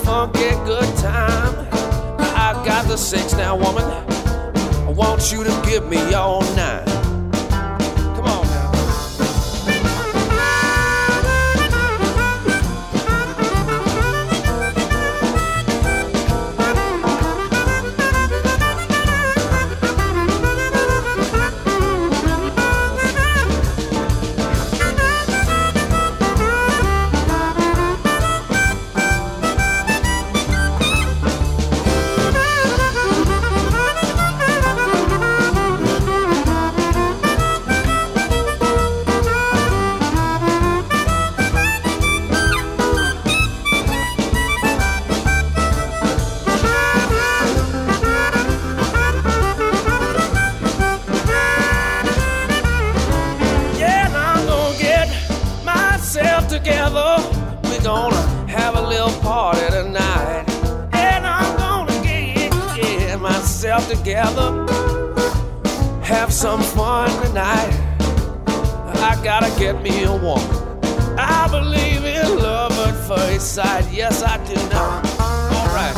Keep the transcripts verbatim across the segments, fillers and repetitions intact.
funky good time. I got the six now, woman. I want you to give me all nine. Come on now. Together, we're gonna have a little party tonight. And I'm gonna get, get myself together, have some fun tonight. I gotta get me a woman. I believe in love at first sight. Yes, I do now. All right.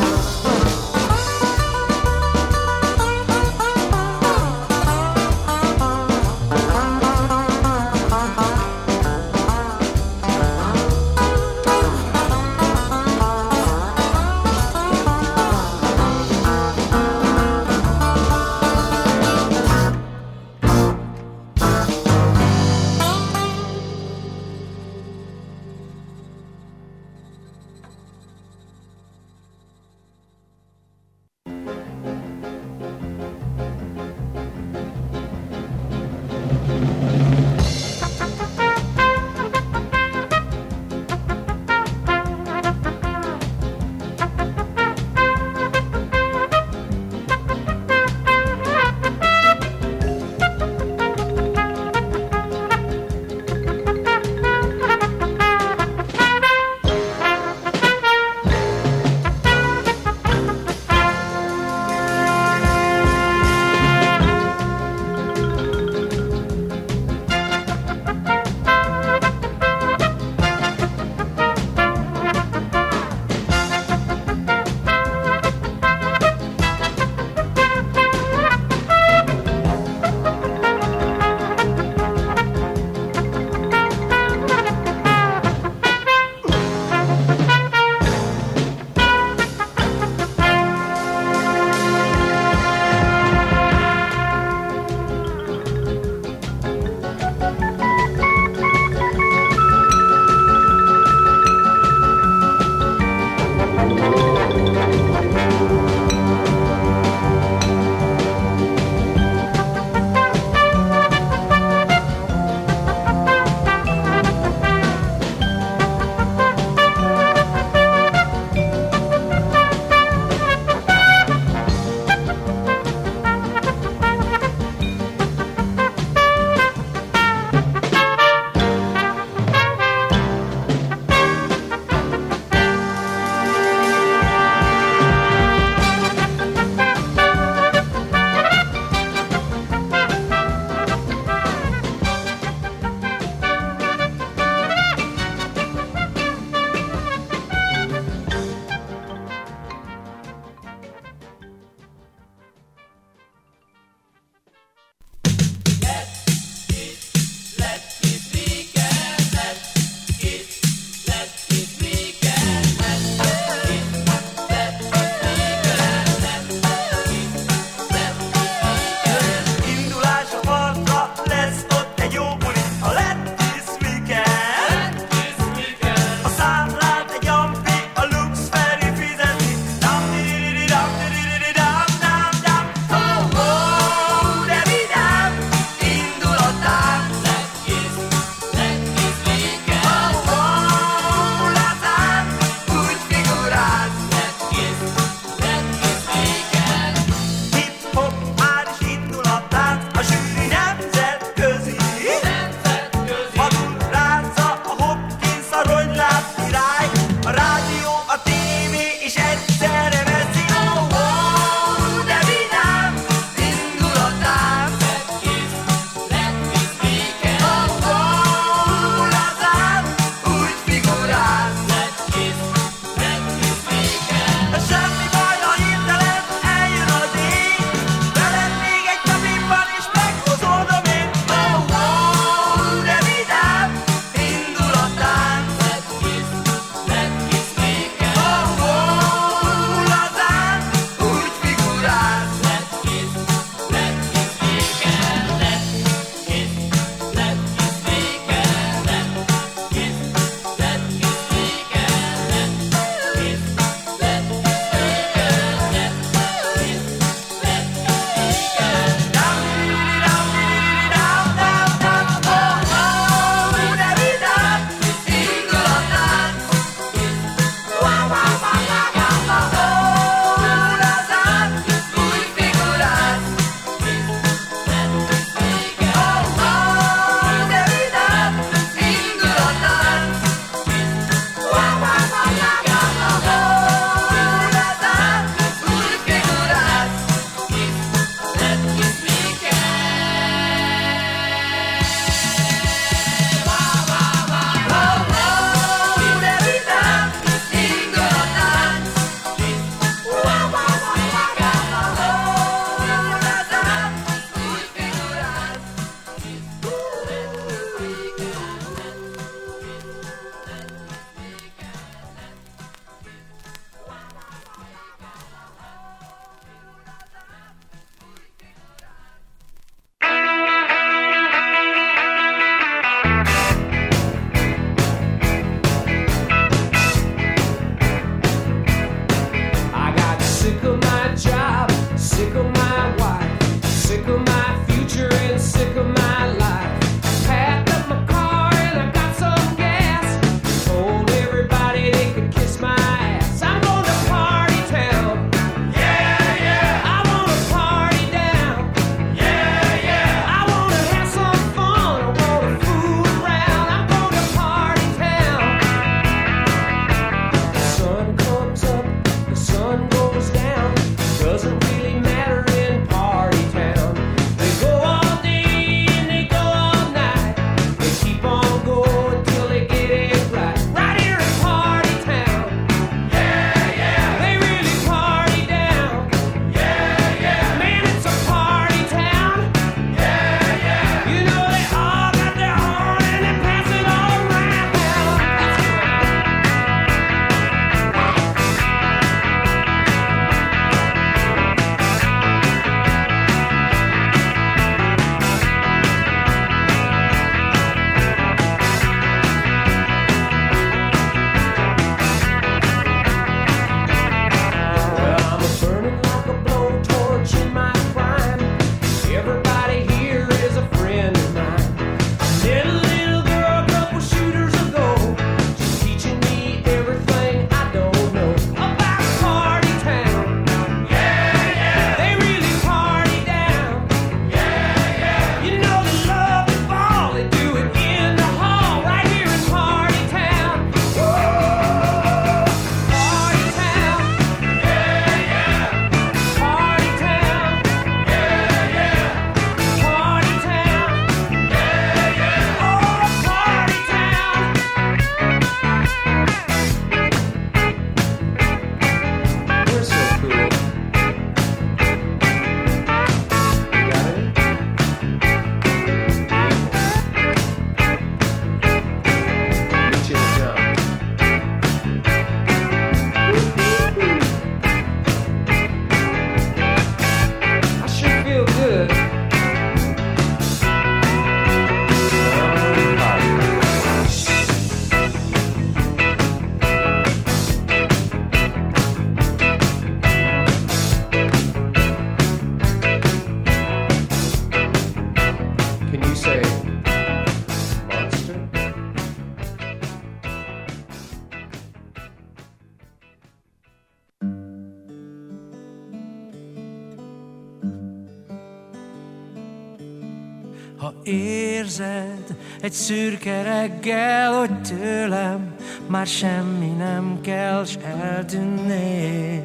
Ha érzed egy szürke reggel, hogy tőlem már semmi nem kell, s eltűnnél,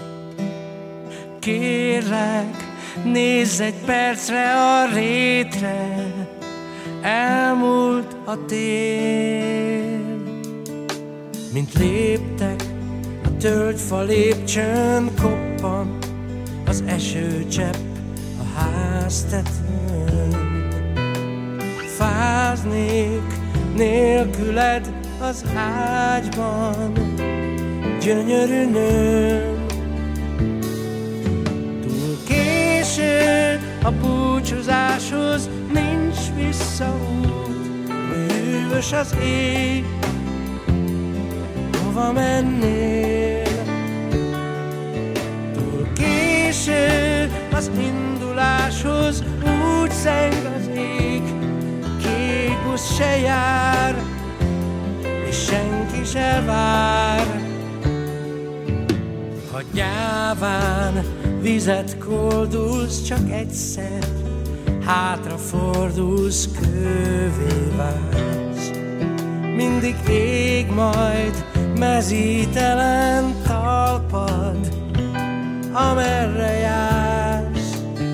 kérlek, nézz egy percre a rétre, elmúlt a tél. Mint léptek, a tölgyfa lépcsőn koppan az esőcsepp a háztetőn. Fáznék nélküled az ágyban, gyönyörű nőm. Túl késő a búcsúzáshoz, nincs visszaút, hűvös az ég, hova mennél? Túl késő az induláshoz, úgy zeng az ég, kék busz se jár, és senki se vár. Ha gyáván vizet koldulsz, csak egyszer hátrafordulsz, kővé válsz. Mindig ég majd mezítelen talpad, amerre jársz.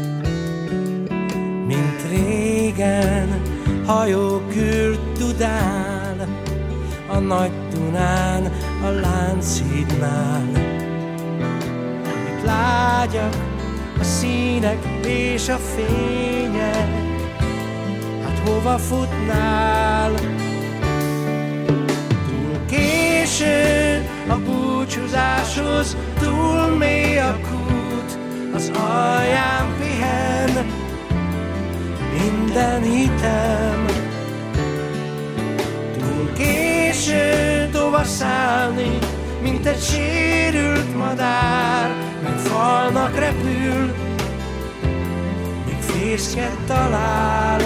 Mint régen hajók ült Dudán, a nagy Dunán, a Lánchídnál. Itt lágyak a színek és a fények, hát hova futnál? Túl késő a búcsúzáshoz, túl mély a kút, az alján pihen minden hitem. Túl késő tovaszállni, mint egy sérült madár, meg falnak repül, míg fészket talál.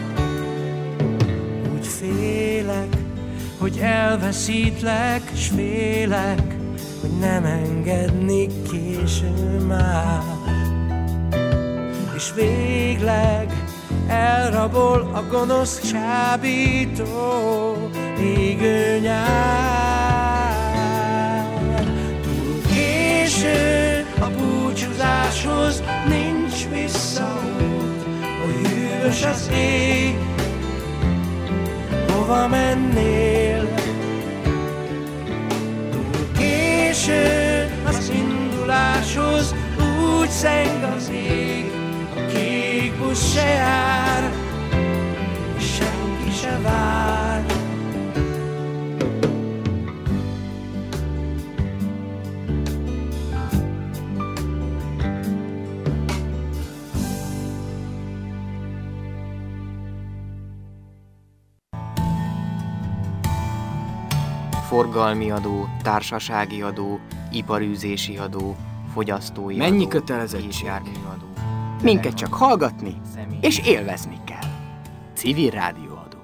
Úgy félek, hogy elveszítlek, s félek, hogy nem engedni késő már. És végleg elrabol a gonosz csábító égő nyár. Túl késő a búcsúzáshoz, nincs visszaút, hogy hűvös az ég, hova mennél? Túl késő az induláshoz, úgy zeng az ég, a kék busz se jár, senki se vár. Forgalmi adó, társasági adó, iparűzési adó, fogyasztói adó. Mennyi kötelezettség? Járműadó. Minket csak hallgatni és élvezni kell. Civil rádióadó.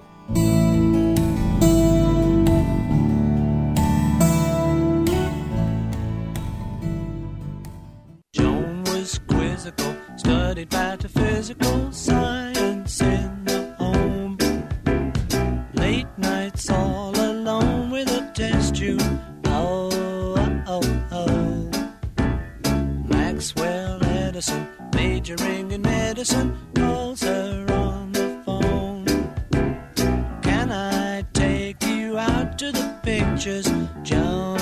Joan was quizzical, studied metaphysical science in the home. Late nights all alone with a test tube. Oh, oh, oh. Maxwell Edison, majoring in medicine, calls her on the phone. Can I take you out to the pictures, Joan?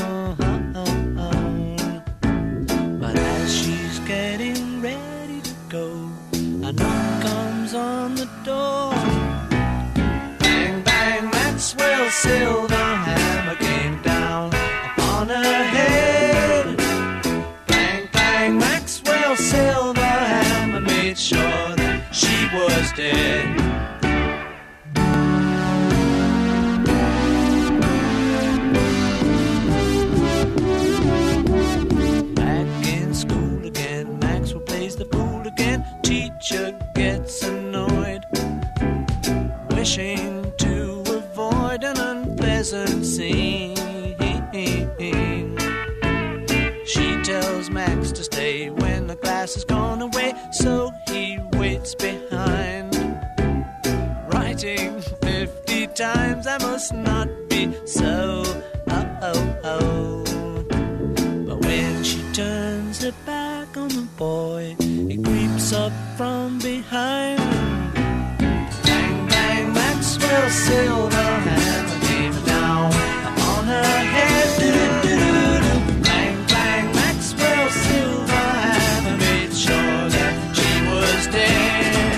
But as she's getting ready to go, a knock comes on the door. Bang, bang, Maxwell's silver hammer came down upon her head. Bang, bang, Maxwell's silver hammer made sure that she was dead. Back in school again, Maxwell plays the fool again. Teacher gets annoyed, wishing to avoid an unpleasant scene. She tells Max to stay when the class has gone away, so he waits behind. must not be so. Oh, oh, oh. But when she turns her back on the boy, he creeps up from behind. Bang, bang, Maxwell Silverhammer came down on her head. Do-do-do-do-do. Bang, bang, Maxwell Silverhammer made sure that she was dead.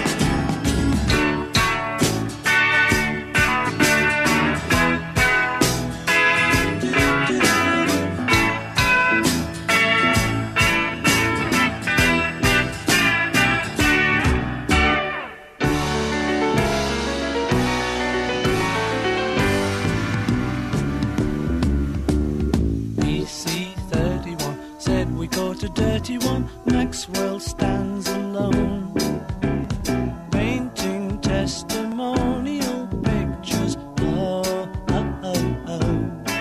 A dirty one, Maxwell stands alone, painting testimonial pictures. Oh, oh, oh, oh.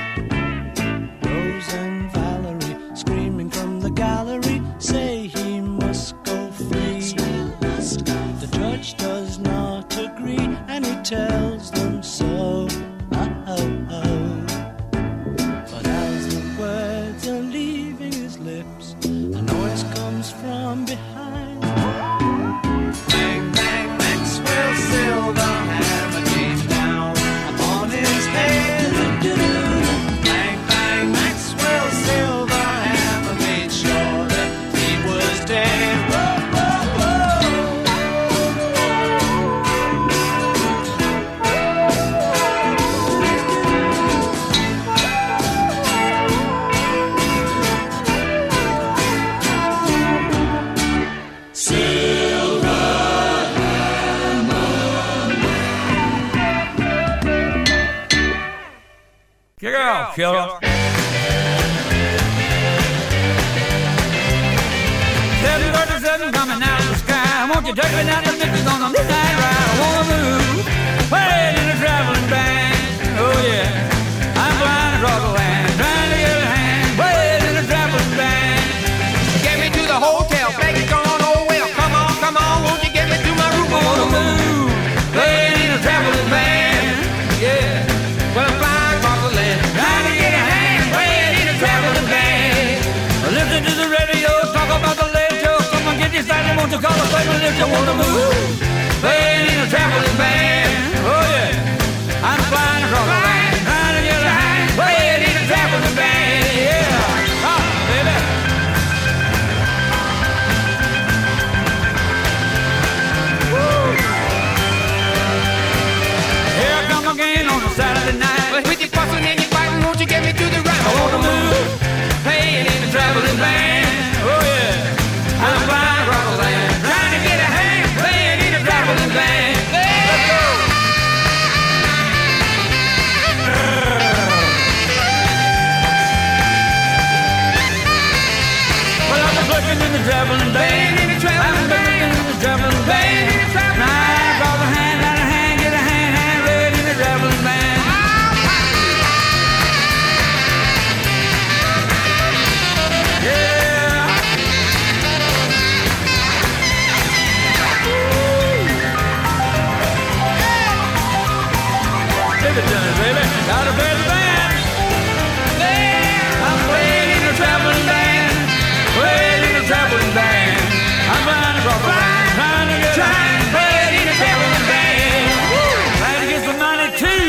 Rose and Valerie screaming from the gallery say he must go free. The judge does not agree and he tells them so. Oh, oh, oh. But as the words are leaving his lips, a noise comes from behind. Bang, bang, Maxwell Silverhammer came down upon his head. Bang, bang, Maxwell Silverhammer made sure that he was dead. Whoa, whoa, Kick out, killer. seven thirty-seven coming out of the sky. Won't you take me down to Memphis on a midnight ride? I wanna move, playing in a traveling band. Oh yeah, I'm flying across the land, trying to get a hand, playing in a traveling band. Get me to the hotel, beg it gone, oh well. Come on, come on, won't you get me to my room? I wanna move, playing in a traveling band. Yeah, well I'm flying across the land, trying to get a hand, playing in a traveling band. Listen to the radio, talk about the late show. Come on, get excited, won't you call a play if you wanna move, playing in a traveling band. Oh yeah, I'm flying across the land, trying to get a hand, playing in a traveling band. Yeah, oh baby. Here I come again on a Saturday night. But with your fussing and your fighting, won't you get me to the right? I wanna move, playing in a traveling band. Oh yeah, I'm flying across the land, trying to get a hand, playing in a traveling band. Let's go. Well, I'm looking in the traveling band, in the traveling band, in the traveling band. Now across the hand, let a hand, get a hand, hand, red in the traveling band. Baby, gotta play the band. I'm playing in a traveling band, playing in a traveling band. I'm flying across the land, trying to get a hand, playing in a traveling band. Trying to get some money too.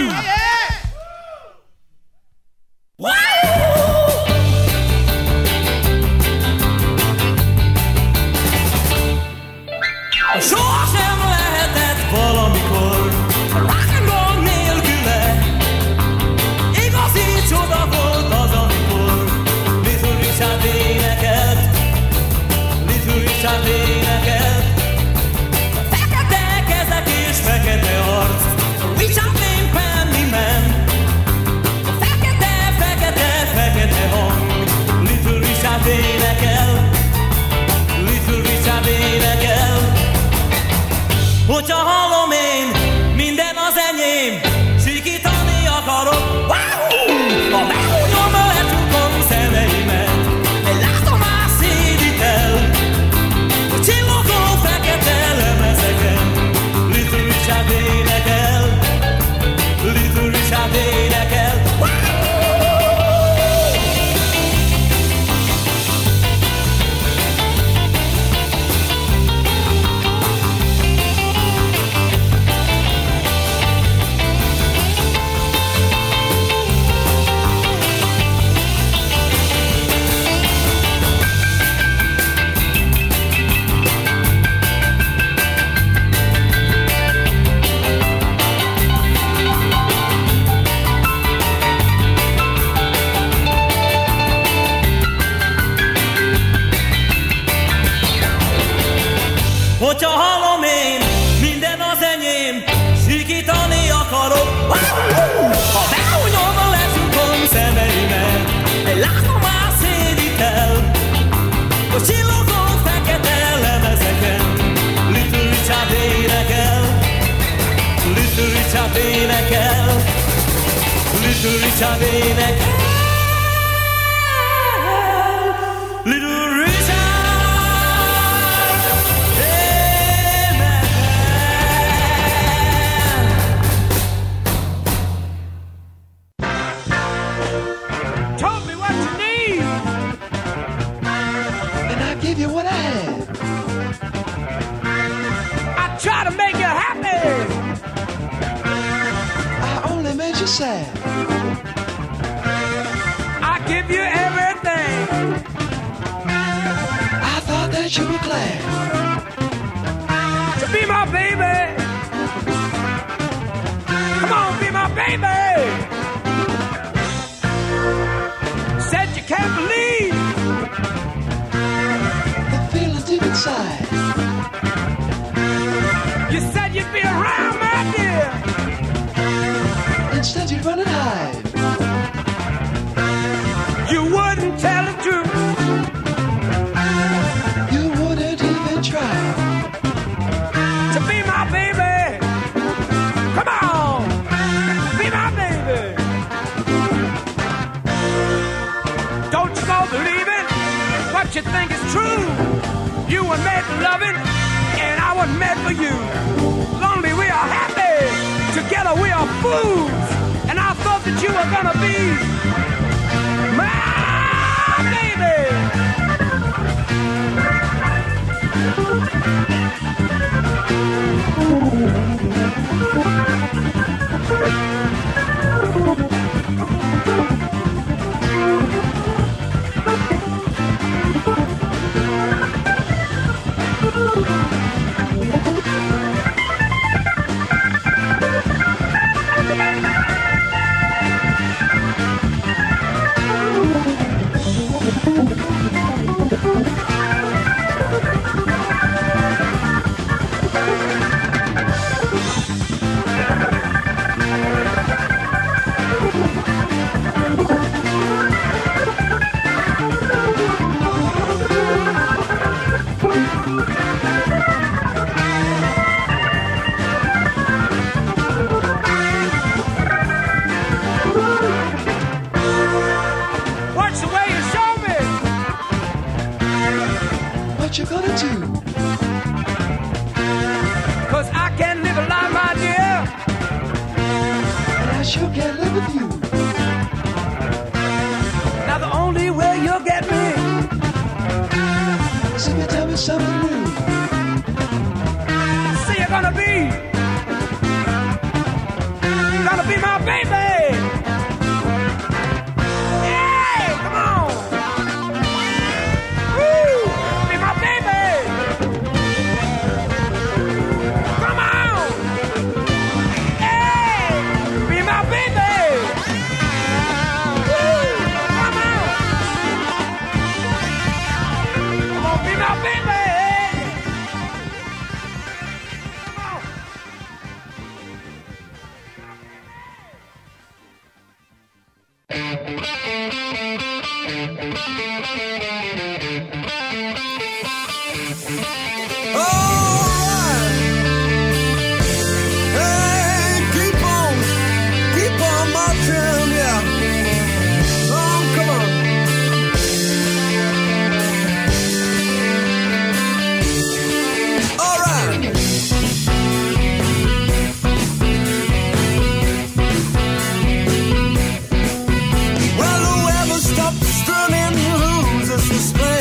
Sosem lehetett valamikor rock'n'roll nélküle. Igazi csoda volt az, amikor Little Richard énekelt, Little Richard énekelt. Fekete kezek és fekete arc, Richard Wayne Pennyman. Fekete, fekete, fekete hang, Little Richard énekel, Little Richard énekel. Hogyha hallom én, minden az enyém, sikítani akarok. Wow! A meghúnyom lecsukom szemeimet, egy látomás szédítel, a csillogó fekete lemezeken. Little Richard énekel, Little Richard énekel. Little Rita, baby. Little Rita. Told me what you need, And I give you what I have. I try to make you happy. I only made you sad. I give you everything. I thought that you were glad To be my baby. Come on, be my baby. Said you can't believe the feeling deep inside. you said you'd be around, my dear. Instead you'd run and hide. You wouldn't tell the truth. You wouldn't even try. To be my baby. Come on, be my baby. Don't you go believing what you think is true. You were made for loving, and I was made for you. Lonely we are happy, together we are fools. And I thought that you were gonna be my baby. Watch the way you show me. What you gonna do? Cause I can't live a life, my dear. And I sure can't live with you. Now the only way you'll get me So you tell me something new. see you're gonna be Gonna be my baby. Hey, come on. Woo, be my baby. Come on. Hey, be my baby. Woo, come on. Come on, be my baby. Come on. Well, whoever stopped strumming the blues is suspended.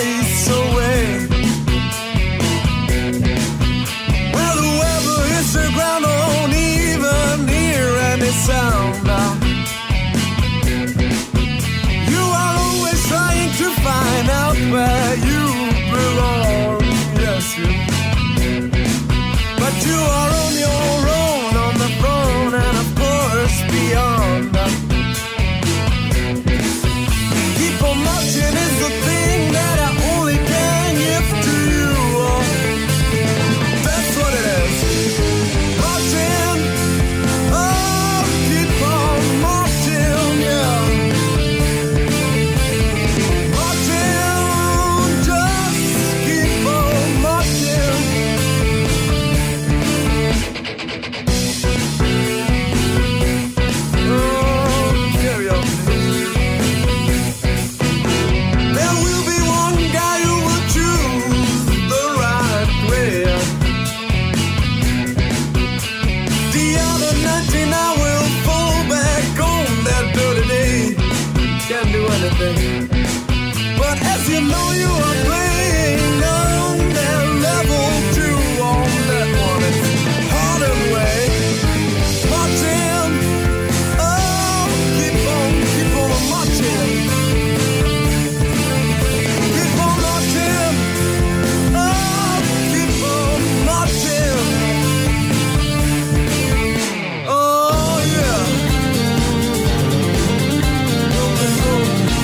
'cause you know you are brave.